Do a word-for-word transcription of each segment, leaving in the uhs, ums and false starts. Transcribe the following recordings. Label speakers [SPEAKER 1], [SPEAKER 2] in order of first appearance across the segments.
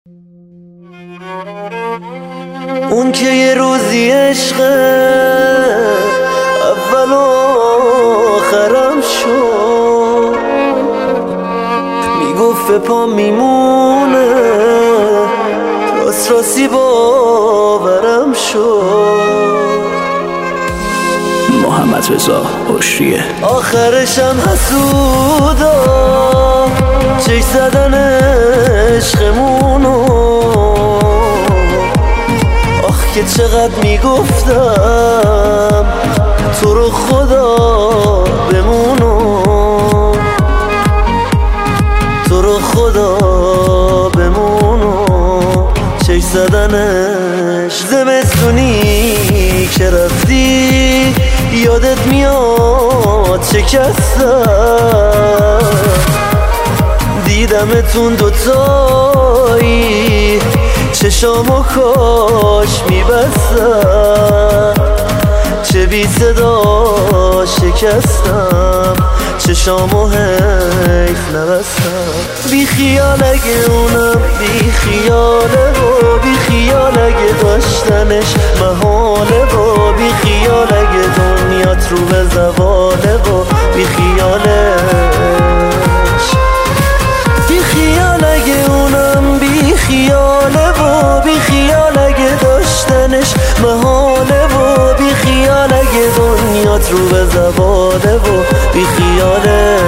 [SPEAKER 1] اون که یه روزی عشق اول و آخرم شد، میگفت به پا میمونه، راست راستی باورم شد.
[SPEAKER 2] محمد رضا عشریه.
[SPEAKER 1] آخرشم حسودا چش زدن عشقمونو، آخ که چقدر میگفتم تو رو خدا بمونو، تو رو خدا بمونو. چش زدنش زمستونی که رفتی یادت میاد شکستم، دیدمتون دوتایی چشامو کاش میبستم، چه بی صدا شکستم، چشامو حیف نبستم. بی خیال اگه اونم بی خیاله و بی خیال اگه داشتنش محاله و بی خیال اگه دنیات رو به زواله و بی خیالش، بی خیال اگه اونم بی خیاله و بی خیال اگه داشتنش محاله و بی خیال اگه دنیات رو به زواله و بی خیاله.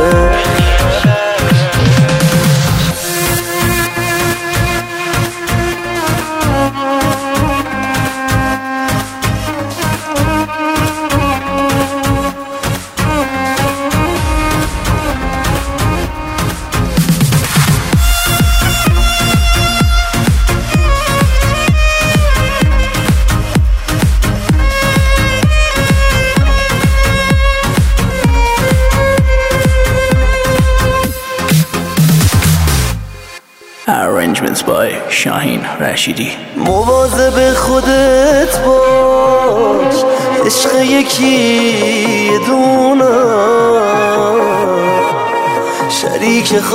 [SPEAKER 2] Arrangements by شاهین رشیدی.
[SPEAKER 1] مواظب خودت باش، عشق یکی دونم، شریک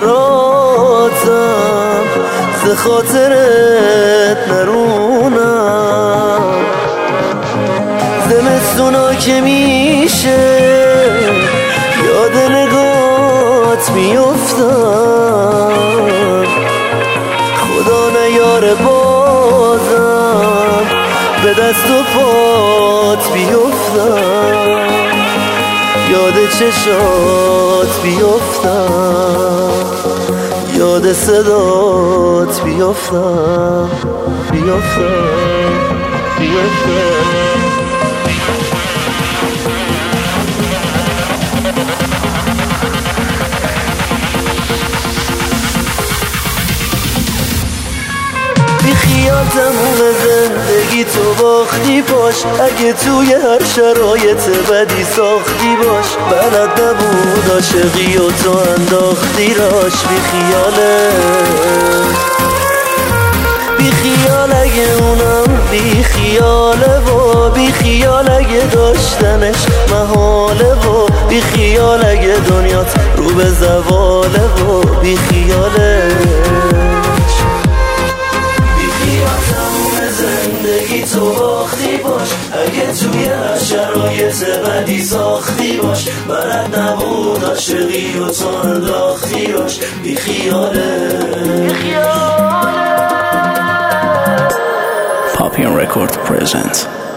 [SPEAKER 1] خاطراتم، ز خاطرت نرونم. زمستونا که میشه یاد نگات میفتم، خدا نیاره بازم به دست و پات بیفتم، یاد چشات بیفتم، یاد صدات بیفتم، بیفتم، بیفتم. بی خیال تموم زندگی تو باختی باش، اگه توی هر شرایط بدی ساختی باش، بلد نبود عاشقی و تو انداختی راش. بی خیاله، بی خیال اگه اونم بی خیاله و بی خیال اگه داشتنش محاله و بی خیال اگه دنیات رو به زواله و بی خیاله، زندگی تو باختی باش، اگه توی هر شرایط بدی ساختی باش، بلد نبود عاشقی و تو انداختی راش. بی خیاله.
[SPEAKER 2] Poppy Record presents